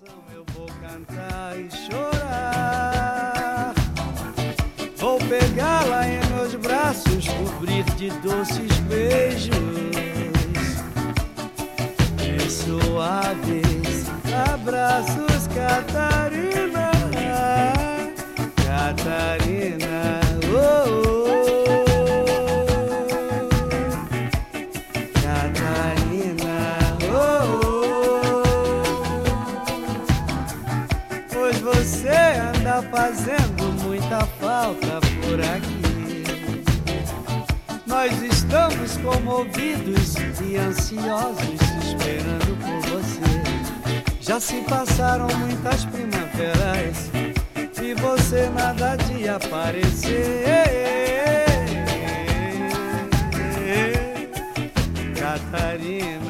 Eu vou cantar e chorar. Vou pegá-la em meus braços, cobrir de doces beijos e suaves abraços, Catarina, Catarina, oh, oh, Catarina, oh, oh. Pois você anda fazendo muita falta por aqui. Nós estamos comovidos e ansiosos esperando por você. Já se passaram muitas primaveras e você nada de aparecer. Catarina.